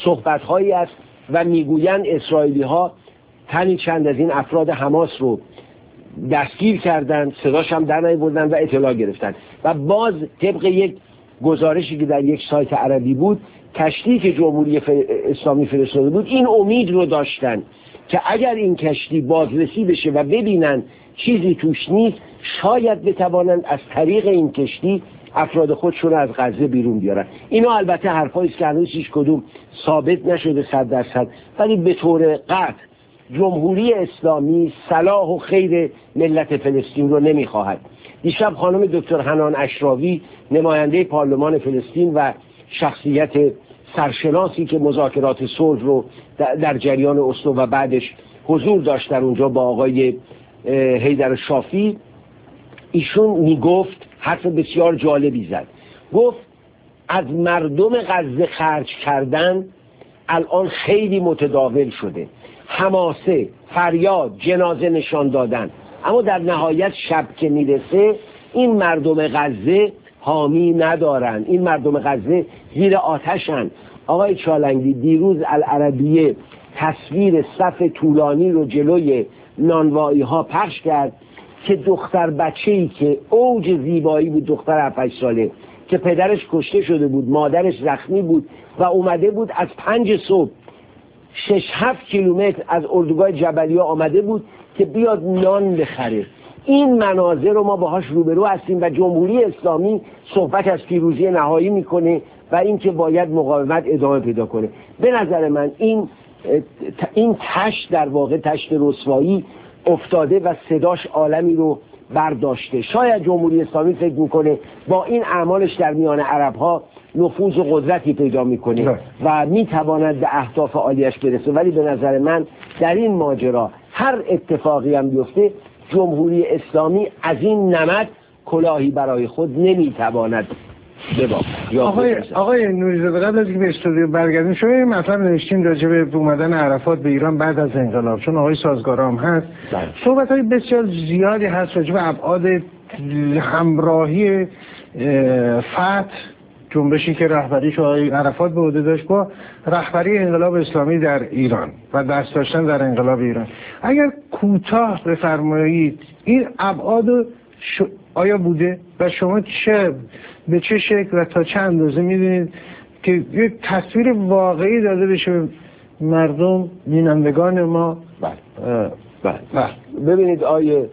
صحبت‌هایی است و میگویند اسرائیلی ها تنی چند از این افراد حماس رو دستگیر کردند، صداش هم در نیاوردن و اطلاع گرفتن. و باز طبق یک گزارشی که در یک سایت عربی بود، کشتی که جمهوری اسلامی فرستاده بود این امید رو داشتن که اگر این کشتی بازرسی بشه و ببینن چیزی توش نیست، شاید بتوانند از طریق این کشتی افراد خودشون از غزه بیرون بیارن. اینا البته حرفایی است که هنوز هیچ کدوم ثابت نشده 100%، ولی به طور قطع جمهوری اسلامی صلاح و خیر ملت فلسطین رو نمیخواهد. دیشب خانم دکتر حنان اشراوی نماینده پارلمان فلسطین و شخصیت سرشناسی که مذاکرات صلح رو در جریان اسلو و بعدش حضور داشت در اونجا با آقای حیدر شافی، ایشون میگفت حرف بسیار جالبی زد. گفت از مردم غزه خرج کردن الان خیلی متداول شده، حماسه، فریاد، جنازه نشان دادن، اما در نهایت شب که میرسه این مردم غزه حامی ندارن، این مردم غزه زیر آتشن. آقای چالنگی دیروز العربیه تصویر صف طولانی رو جلوی نانوایی ها پخش کرد که دختر بچه‌ای که اوج زیبایی بود، دختر 7-8 ساله که پدرش کشته شده بود، مادرش زخمی بود و اومده بود از 5 صبح 6-7 کیلومتر از اردوگاه جبلیه آمده بود که بیاد نان بخره. این مناظر رو ما باهاش روبرو هستیم و جمهوری اسلامی صحبت از پیروزی نهایی میکنه و اینکه باید مقاومت ادامه پیدا کنه. به نظر من این تشت در واقع تشت رسوایی افتاده و صداش عالمی رو برداشته. شاید جمهوری اسلامی فکر میکنه با این اعمالش در میان عربها نفوذ و قدرتی پیدا میکنه و میتواند به اهداف عالیش برسه، ولی به نظر من در این ماجرا هر اتفاقی هم بیفته جمهوری اسلامی از این نمد کلاهی برای خود نمیتواند ببافد. آقای نوری‌زاده، قبل از اینکه به استودیو برگردیم شما این مطلب نوشتین راجع به اومدن عرفات به ایران بعد از انقلاب، چون آقای سازگارام هست صحبت‌های بسیار زیادی هست راجع به ابعاد همراهی فتح، جنبشی که رهبریش آقای عرفات به عهده داشت، با رهبری انقلاب اسلامی در ایران و دست داشتن در انقلاب ایران. اگر کوتاه بفرمایید این ابعاد آیا بوده و شما به چه شکل و تا چه اندازه میدونید که یک تصویر واقعی داده بشه به مردم بینندگان ما؟ بله. ببینید آیه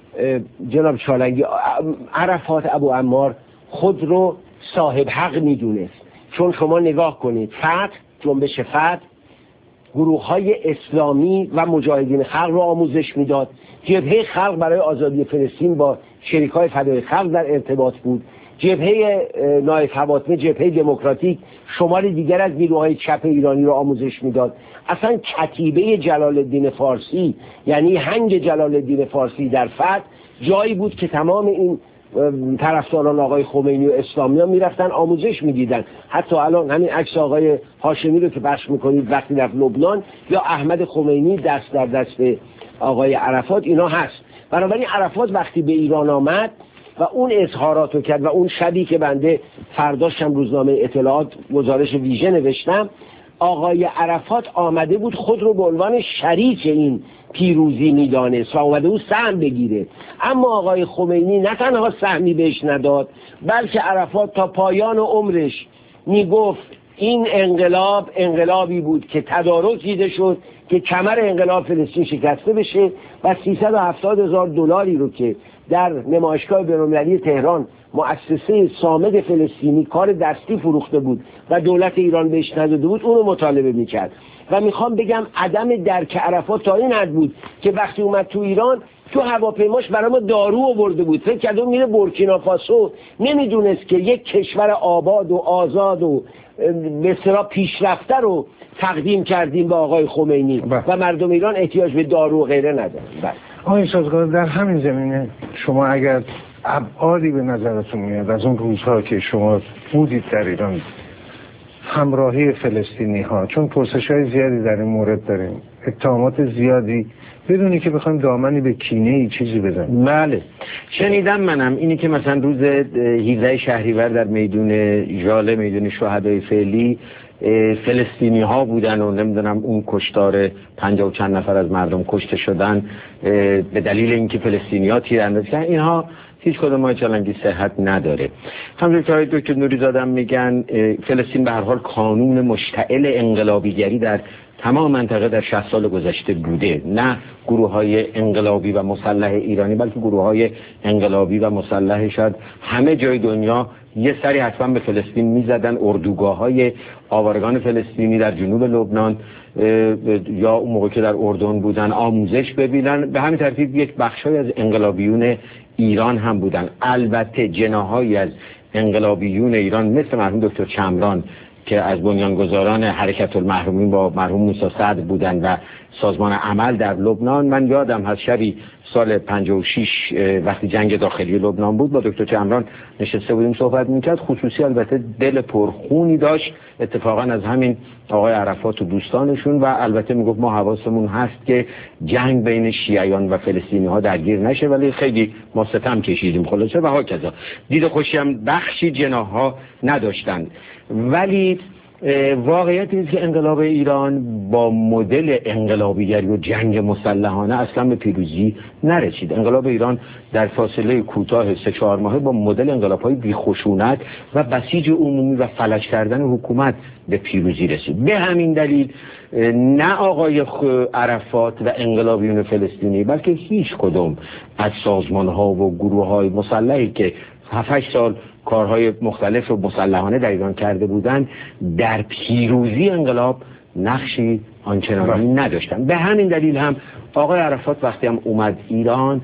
جناب چالنگی، عرفات ابو عمار خود رو صاحب حق میدونست، چون شما نگاه کنید فتح، جنبش فتح گروه های اسلامی و مجاهدین خلق رو آموزش میداد. جبهه خلق برای آزادی فلسطین با شریکای فدای خلق در ارتباط بود. جبهه نایب فاطمه، جبهه دموکراتیک، شماری دیگر از نیروهای چپ ایرانی رو آموزش میداد. اصلا کتیبه جلال الدین فارسی، یعنی هنگ جلال الدین فارسی در فتح جایی بود که تمام این طرفداران آقای خمینی و اسلامی ها میرفتن آموزش میدیدن. حتی الان همین عکس آقای هاشمی رو که پخش میکنید وقتی رفت لبنان، یا احمد خمینی دست در دست آقای عرفات، اینا هست. بنابراین عرفات وقتی به ایران آمد و اون اظهارات رو کرد و اون شبی که بنده فرداشم روزنامه اطلاعات گزارش ویژه نوشتم، آقای عرفات آمده بود خود رو به عنوان شریک این پیروزی میدانست و اومده بود سهم بگیره. اما آقای خمینی نه تنها سهمی بهش نداد، بلکه عرفات تا پایان عمرش میگفت این انقلاب انقلابی بود که تدارک دیده شد که کمر انقلاب فلسطین شکسته بشه و 370,000 دلاری رو که در نمایشگاه بین‌المللی تهران مؤسسه صامد فلسطینی کار دستی فروخته بود و دولت ایران بهش نداده بود، اونو مطالبه میکرد. و میخوام بگم عدم درک عرفات تا این حد بود که وقتی اومد تو ایران تو هواپیماش برای ما دارو آورده بود، فکر کرد میره بورکینافاسو، نمیدونست که یک کشور آباد و آزاد و به اصطلاح پیشرفته رو تقدیم کردیم به آقای خمینی و مردم ایران احتیاج به دارو و غیره ندارن. آقای سازگار، در همین زمینه شما اگر ابعادی به نظرتون میاد از اون روزها که شما بودید در ایران، همراهی فلسطینی ها، چون پرسش های زیادی در این مورد داریم، اتهامات زیادی، بدونی که بخوایم دامنی به کینه ای چیزی بزنیم. بله شنیدم منم اینی که مثلا روز 17 شهریور در میدون ژاله، میدون شهدای فعلی، فلسطینی ها بودن و نمیدونم اون کشتار 50 و چند نفر از مردم کشته شدن به دلیل اینکه فلسطینی ها تیراندازی کردن، اینها هیچ کدوم ما چالنگی صحت نداره. همونطور که آقای دکتر نوریزاده میگن فلسطین به هر حال کانون مشتعل انقلابیگری در تمام منطقه در 60 سال گذشته بوده، نه گروه‌های انقلابی و مسلح ایرانی بلکه گروه‌های انقلابی و مسلح شاید همه جای دنیا یه سری حتما به فلسطین میزدن. اردوگاه‌های آوارگان فلسطینی در جنوب لبنان یا اون موقع که در اردن بودن آموزش ببینن، به همین ترتیب یک بخشی از انقلابیون ایران هم بودن. البته جناحایی از انقلابیون ایران مثل مرحوم دکتر چمران که از بنیانگذاران حرکت المحرومین با مرحوم موسی صدر بودن و سازمان عمل در لبنان، من یادم هست شبی سال 56 وقتی جنگ داخلی لبنان بود با دکتر چمران نشسته بودیم صحبت میکرد. خصوصی البته دل پرخونی داشت اتفاقا از همین آقای عرفات و دوستانشون و البته میگفت ما حواسمون هست که جنگ بین شیعیان و فلسطینی ها درگیر نشه، ولی خیلی ما ستم کشیدیم خلاصه و هاکذا. دید خوشی هم بخشی جناح‌ها نداشتند. ولی واقعیت اینه که انقلاب ایران با مدل انقلابیگری و جنگ مسلحانه اصلا به پیروزی نرسید. انقلاب ایران در فاصله کوتاه 3-4 ماهه با مدل انقلاب‌های بی‌خشونت و بسیج عمومی و فلج کردن حکومت به پیروزی رسید. به همین دلیل نه آقای عرفات و انقلابیون فلسطینی بلکه هیچ کدوم از سازمان‌ها و گروه‌های مسلحی که 7-8 سال کارهای مختلف و مسلحانه در ایران کرده بودند در پیروزی انقلاب نقشی آنچنانی نداشتن. به همین دلیل هم آقای عرفات وقتی هم اومد ایران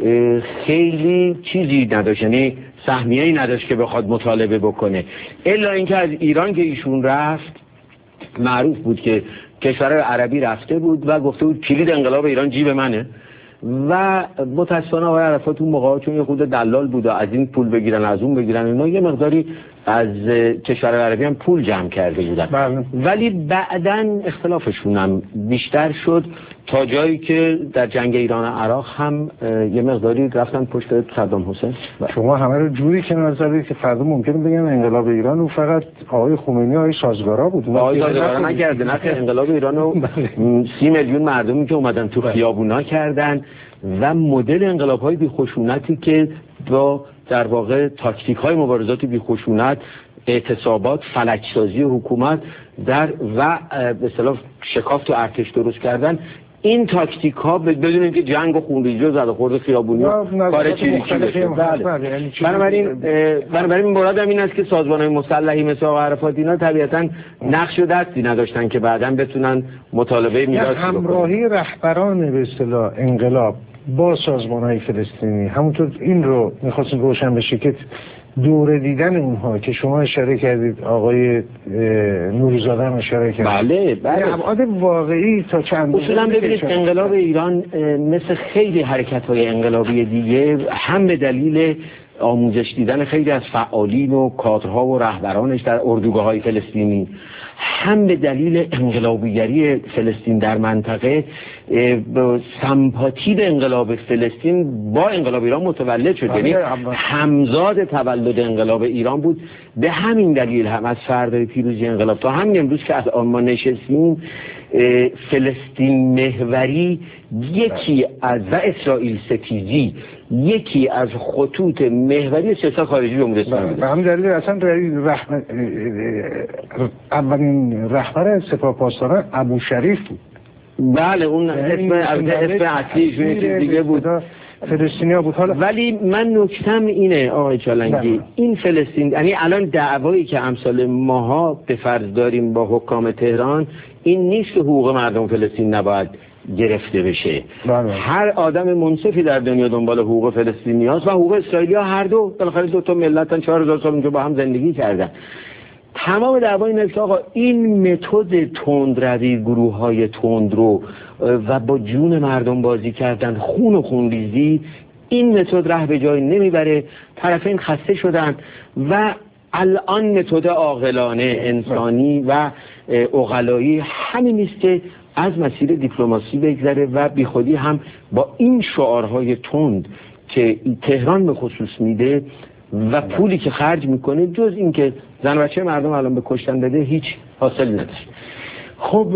خیلی چیزی نداشت، یعنی سهمیه‌ای نداشت که بخواد مطالبه بکنه، الا اینکه از ایران که ایشون رفت معروف بود که کشورهای عربی رفته بود و گفته بود کلید انقلاب ایران جیب منه و متاسفانه آقای عرفات اون موقع چون یه خود دلال بود و از این پول بگیرن از اون بگیرن اینا یه مقداری از کشورهای عربی هم پول جمع کرده بودن. ولی بعداً اختلافشون هم بیشتر شد تا جایی که در جنگ ایران و عراق هم یه مقداری رفتن پشت صدام حسین. شما همه رو جوری کنار زدید که فردا ممکنه بگن انقلاب ایران و فقط آقای خمینی های سازگارا بود. آقای سازگارا نکرده، نه انقلاب ایران رو 30 میلیون مردمی که اومدن تو خیابونا کردن و مدل انقلاب‌های بی‌خشونتی که با در واقع تاکتیک‌های مبارزات بی‌خشونت، اعتصابات، فلج‌سازی حکومت در و به اصطلاح شکاف تو ارتش درست کردن، این تاکتیک ها بدون اینکه جنگ و خونریزی و زده‌خورد خیابونی کار چریکی بشه. بنابراین مرادم این است که سازمان‌های مسلحی مثل آقای عرفات اینا طبیعتاً نقش و دستی نداشتن که بعداً بتونن مطالبه میراثی بکنن. همراهی رهبران به اصطلاح انقلاب با سازمان‌های فلسطینی، همونطور این رو می‌خواستیم روشن بشه که دوره دیدن اونها که شما اشاره کردید، آقای نوریزاده هم اشاره کرد، بله ابعاد واقعی تا چند اصولا ببینید انقلاب ایران مثل خیلی حرکت‌های انقلابی دیگه هم به دلیل آموزش دیدن خیلی از فعالین و کادرها و رهبرانش در اردوگاه‌های فلسطینی، هم به دلیل انقلابیگری فلسطین در منطقه سمپاتی به انقلاب فلسطین با انقلاب ایران متولد شد، یعنی همزاد تولد انقلاب ایران بود. به همین دلیل هم از فردای پیروزی انقلاب تا همین امروز که از آن ما نشستیم فلسطین محوری یکی از و اسرائیل ستیزی یکی از خطوط محوری سیاست خارجی جمهوری اسلامی بود. به همین دلیل اصلا اولین رهبر سپاهپاسداران ابو شریف بود. بله اون اسم اصلیشون چیز دیگه بود، فلسطینیا بود. حالا ولی من نکتم اینه آقای چالنگی، این فلسطین یعنی الان دعوایی که امثال ماها به فرض داریم با حکام تهران این نیست که حقوق مردم فلسطین نباید گرفته بشه. هر آدم منصفی در دنیا دنبال حقوق فلسطینیاست و حقوق اسرائیلیا، هر دو بالاخره دو تا ملتن 4000 سال اونجا با هم زندگی کردن. تمام دعوا اینه که آقا این متد تندروی، گروه‌های تندرو و با جون مردم بازی کردن، خون و خونریزی، این متد ره به جایی نمیبره، طرفین خسته شدن و الان متد عاقلانه انسانی و عقلایی همین است که از مسیر دیپلماسی بگذره و بیخودی هم با این شعارهای تند که تهران به خصوص میده و پولی که خرج میکنه جز این که زن و بچه مردم الان به کشتن بده هیچ حاصل نداره. خب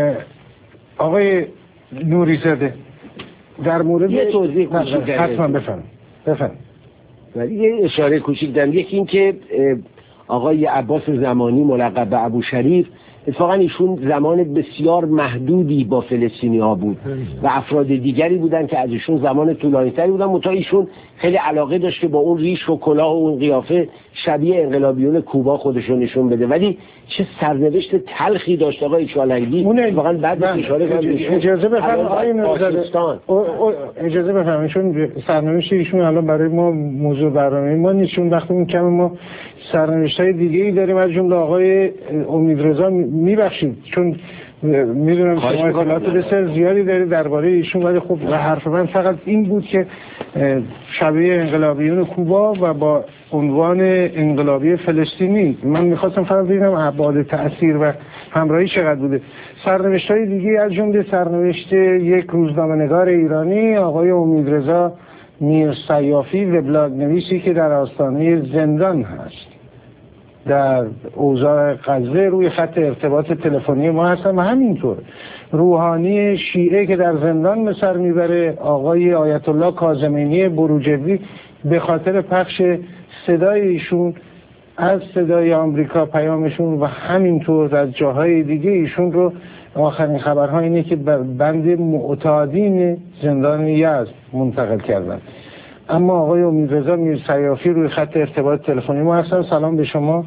آقای نوری‌زاده در مورد یه توضیح کوچیک حتما بفرمایید. ولی یه اشاره کوچیک دارم. یکی این که آقای عباس زمانی ملقب به ابوشریف، اتفاقا ایشون زمان بسیار محدودی با فلسطینی ها بود و افراد دیگری بودن که از ایشون زمان طولانی تری بودن، منتها ایشون خیلی علاقه داشت که با اون ریش و کلاه و اون قیافه شبیه انقلابیون کوبا خودشون نشون بده. ولی چه سرنوشت تلخی داشت آقای چالنگی. واقعا بعد اشاره کنم اجازه بفرمایید آقای نوری‌زاده، اجازه بفرمایید، چون سرنوشت ایشون الان برای ما موضوع برنامه ما نیست، چون وقتی اون کم ما سرنوشت‌های دیگه‌ای داریم، از جمله آقای امیدرضا. میبخشید چون میدونم شما اطلاعات بسیار زیادی دارید درباره ایشون، ولی خب حرف من فقط این بود که شبیه انقلابیون کوبا و با عنوان انقلابی فلسطینی. من میخواستم فقط ببینم ابعاد تأثیر و همراهی چقدر بوده. سرنوشت‌های دیگه از جمله سرنوشت یک روزنامه‌نگار ایرانی آقای امیدرضا میرسیافی، وبلاگ نویسی که در آستانه زندان هست، در اوضاع غزه روی خط ارتباط تلفنی ما هستن، و همینطور روحانی شیعه که در زندان به سر میبره آقای آیت الله کاظمینی بروجردی به خاطر پخش صدای ایشون از صدای آمریکا، پیامشون، و همینطور از جاهای دیگه ایشون رو. آخرین خبرها اینه که بر بند معتادین زندان یزد منتقل کردن. اما آقای امیدرضا میرسیافی روی خط ارتباط تلفنی ما هستن. سلام به شما.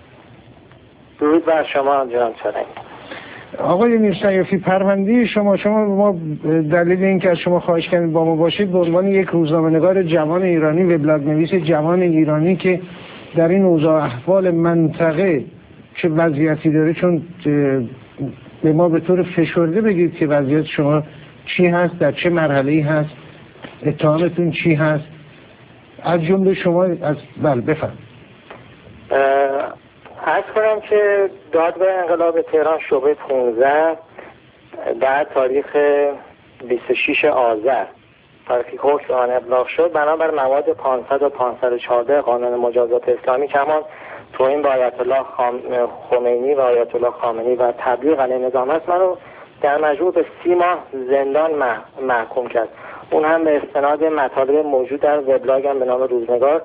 درود بر شما جناب چالنگی. آقای میرسیافی، پرونده شما ما دلیل اینکه از شما خواهش کردیم با ما باشید به عنوان یک روزنامه‌نگار جوان ایرانی، وبلاگ نویس جوان ایرانی که در این اوضاع احوال منطقه چه وضعیتی داره، چون به ما به طور فشرده بگید که وضعیت شما چی هست، در چه مرحله‌ای هست، اتهامتون چی هست، از جمله شما از بفرمایید. عرض کنم که دادگاه انقلاب تهران شعبه 15 در تاریخ 26 آذر تاریخی حکم آن ابلاغ شد، بنابر مواد 500 و 514 قانون مجازات اسلامی کمان توهین به آیت الله خمینی و آیت الله خامنه‌ای و تبلیغ علیه نظام است، منو در مجموع به 30 ماه زندان محکوم کرد، اون هم به استناد مطالب موجود در وبلاگم به نام روزنگار.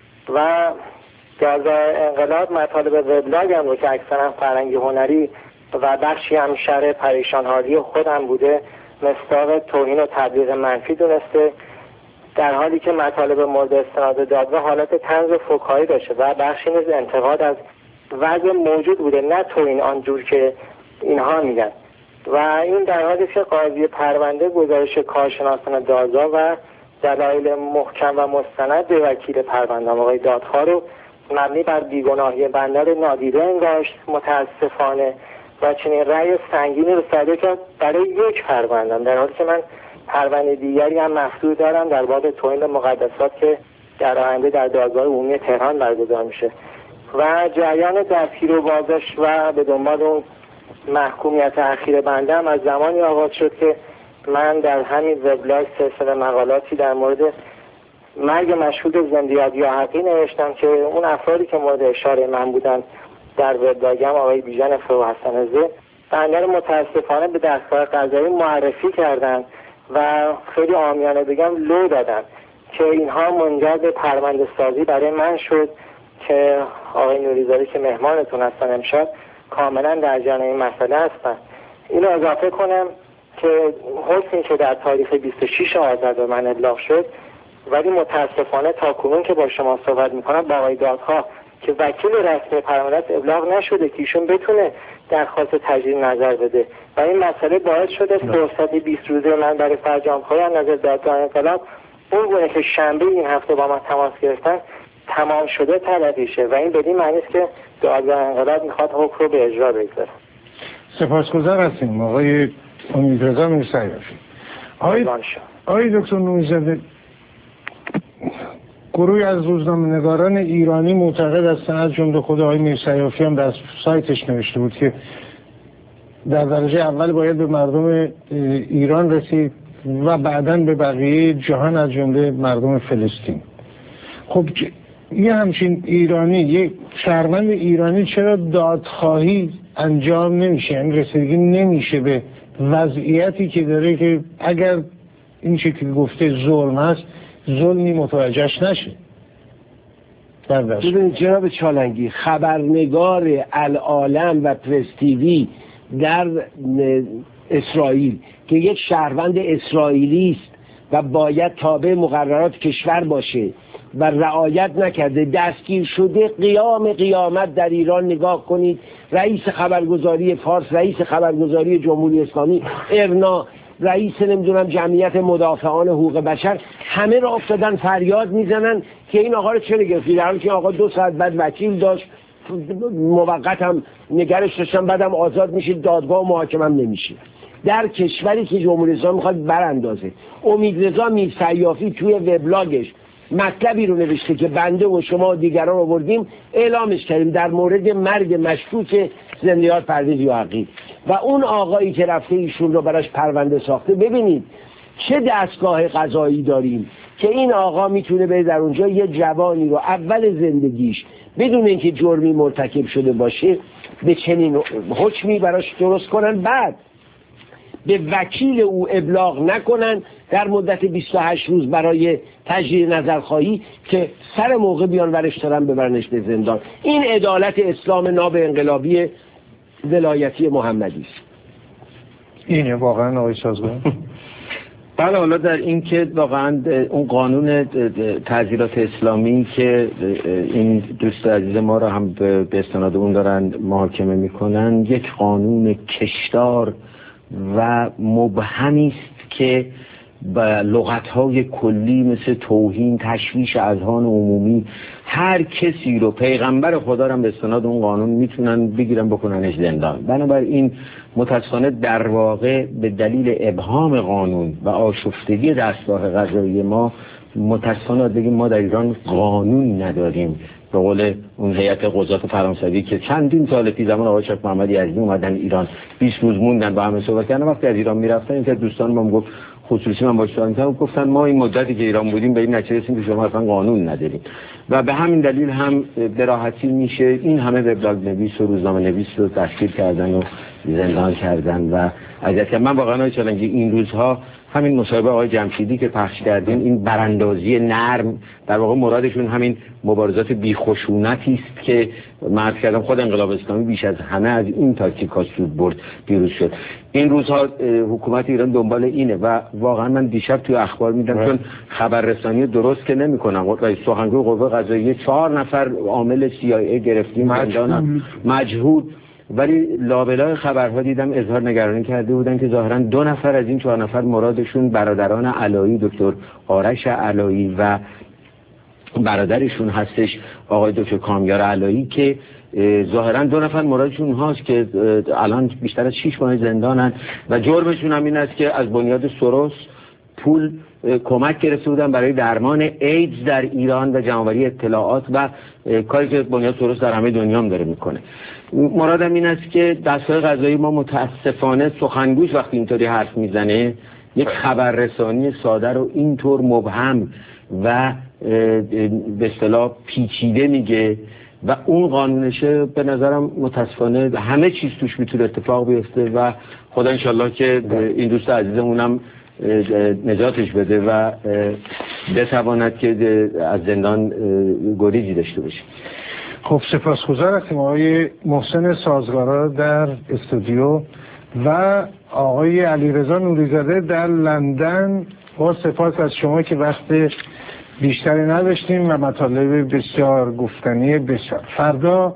و دادگاه انقلاب مطالب وبلاگم رو که اکثرا فرهنگی هنری و بخشی هم شرح پریشان حالی خودم بوده مصداق توهین و تبلیغ منفی دونسته، در حالی که مطالب مورد استناد دادگاه حالت طنز و فکاهی داشته و بخشی نیز انتقاد از وضع موجود بوده، نه توهین آنجور که اینها میگن. و این در حالی که قاضی پرونده گزارش کارشناسان دادگاه و دلایل محکم و مستند به وکیل پرونده آقای دادخواه رو مبنی بر بیگناهی بنده رو نادیده انگاشت متاسفانه و چنین رأی سنگینی رو صادر کرد برای یک پروندم، در حالی که من پرونده دیگری هم مفتوح دارم در باب توهین مقدسات که در آینده در دادگاه عمومی تهران برگزار میشه. و جریان دستگیر و بازداشت و به دنبال اون محکومیت اخیر بنده هم از زمانی آغاز شد که من در همین وبلاگ سلسله مقالاتی در مورد مرگ مشهود زندیات یا حقی نوشتم که اون افرادی که مورد اشاره من بودن در وبلاگم آقای بیژن فروحسن زه بنده رو متاسفانه به دستگاه قضایی معرفی کردن و خیلی عامیانه بگم لو دادن که اینها منجر به پرونده سازی برای من شد که آقای نوری‌زاده که مهمانتون هستن امشب کاملا در جریان این مسئله هستن. اینو اضافه کنم که حکمی که در تاریخ 26 آذر به من ابلاغ شد، ولی متاسفانه تا کنون که با شما صحبت میکنم با آقای دادخواه که وکیل رسمی پرونده ابلاغ نشده که ایشون بتونه درخواست تجدید نظر بده و این مسئله باعث شده فرصت 20 روزه من برای فرجام‌خوایی از نظر دادگاه انقلاب اون گونه که شنبه این هفته با من تماس گرفتن تمام شده طلبی شه و این بدین معنی است که دادگاه انقلاب میخواد حکم رو به اجرا بگذاره. سپاسگزار هستیم آقای امیدرضا میرسیافی. آقای دکتر نوری‌زاده، گروهی از روزنامه‌نگاران ایرانی معتقد هستند، از جمله خود آقای میرسیافی هم در سایتش نوشته بود که در درجه اول باید به مردم ایران رسید و بعداً به بقیه جهان از جمله مردم فلسطین. خب یه همچین ایرانی، یک شهروند ایرانی چرا دادخواهی انجام نمیشه، یعنی رسیدگی نمیشه به وضعیتی که داره که اگر این شکلی گفته ظلم هست ظلمی متوجهش نشه. ببینید جناب چالنگی، خبرنگار العالم و پرس تیوی در اسرائیل که یک شهروند اسرائیلی است و باید تابع مقررات کشور باشه و رعایت نکرده، دستگیر شده، قیامت در ایران نگاه کنید. رئیس خبرگزاری فارس، رئیس خبرگزاری جمهوری اسلامی، ارنا، رئیس نمیدونم جمعیت مدافعان حقوق بشر، همه را افتادن فریاد میزنن که این آقا رو چرا گرفتی، در حالی که آقا 2 ساعت بعد وکیل داشت، موقت هم نگرش داشتن، بعدم آزاد میشه، دادگاه و محاکمه هم نمیشه. در کشوری که جمهوری اسلامی میخواد براندازه. امیدرضا میرسیافی توی وبلاگش مطلبی رو نوشته که بنده و شما و دیگران آوردیم اعلامش کردیم در مورد مرگ مشکوک زندیات پرویز یحیی و اون آقایی که رفته ایشون رو براش پرونده ساخته. ببینید چه دستگاه قضایی داریم که این آقا میتونه بره در اونجا یه جوانی رو اول زندگیش بدون اینکه جرمی مرتکب شده باشه به چنین حکمی براش درست کنن، بعد به وکیل او ابلاغ نکنن در مدت 28 روز برای تجدید نظرخواهی که سر موقع بیان ورش دارن ببرنش به زندان. این عدالت اسلام ناب انقلابی ولایتی محمدی است. اینه واقعا آقای سازگار. بله، حالا در این که واقعا اون قانون تعزیرات اسلامی که این دوست عزیز ما را هم به استناد اون دارن محاکمه میکنن، یک قانون کشدار و مبهمی است که با لغت‌های کلی مثل توهین، تشویش اذهان عمومی، هر کسی رو، پیغمبر خدا رو به استناد اون قانون میتونن بگیرن بکننش زندان. بنابراین متاسفانه در واقع به دلیل ابهام قانون و آشفتگی دستگاه قضایی ما متاسفانه بگیم ما در ایران قانون نداریم. به قول اون هیئت قضات فرانسوی که چندین سال پیش زمان آقای شیخ محمد یزدی اومدن ایران 20 روز موندن با همه صحبت کردن، وقتی از ایران میرفتن این که دوستان ما گفت خصوصی من باش صحبت کردم، گفتن ما این مدتی که ایران بودیم به این نتیجه رسیدیم که شما اصلا قانون ندارید و به همین دلیل هم به راحتی میشه این همه وبلاگ نویس و روزنامه نویس رو دستگیر کردن و زندان کردن و اذیت کردن. من واقعا چالنجی این روزها همین مصاحبه آقای جمشیدی که پخش کردین، این براندازی نرم، در واقع مرادشون همین مبارزات بیخشونتی است که مرد کردم خود انقلاب اسلامی بیش از همه از این تاکتیک ها سود برد، پیروز شد. این روزها حکومت ایران دنبال اینه و واقعا من دیشب توی اخبار میدم چون خبررسانی درست که نمیکنن، سخنگوی قوه قضاییه 4 نفر عامل CIA گرفتیم مجهول، ولی لابلای خبرها دیدم اظهار نگرانی کرده بودن که ظاهرا 2 نفر از این 4 نفر مرادشون برادران علایی، دکتر آرش علایی و برادرشون هستش آقای دکتر کامیار علایی که ظاهرا 2 نفر مرادشون هاست که الان بیشتر از 6 ماه زندانن و جرمشون هم این است که از بنیاد سروس پول کمک گرفته بودن برای درمان ایدز در ایران و جمع‌آوری اطلاعات و کاری که بنیاد سروس در همه دنیا هم داره میکنه. مرادم این است که دستگاه قضایی ما متاسفانه سخنگوش وقتی اینطوری حرف میزنه یک خبررسانی ساده رو اینطور مبهم و به اصطلاح پیچیده میگه و اون قانونشه. به نظرم متاسفانه همه چیز توش میتونه اتفاق بیفته و خدا انشالله که این دوست عزیزمونم نجاتش بده و بتواند که از زندان گریزی داشته باشه. خب سپاسگزار هستیم آقای محسن سازگارا در استودیو و آقای علیرضا نوری‌زاده در لندن. با سپاس از شما که وقت بیشتری نداشتیم و مطالب بسیار گفتنی بسیار. فردا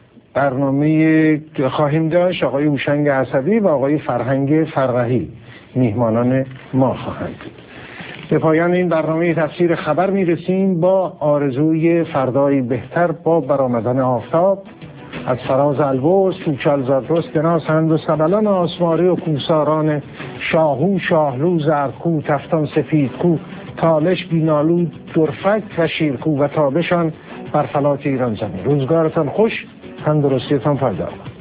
برنامه خواهیم داشت، آقای هوشنگ اسدی و آقای فرهنگ فرقهی میهمانان ما خواهند بود. به پایان این برنامه تفسیر خبر میرسیم با آرزوی فردایی بهتر با برآمدن آفتاب از فراز البرز توچال زادرست دناسند و سبلان آسماری و کوساران شاهو شاهلو زرکو تفتان سفیدکو تالش بینالود درفک و شیرکو و تابشان بر فلات ایران زمین. روزگارتان خوش، تندرستیتان پایدار.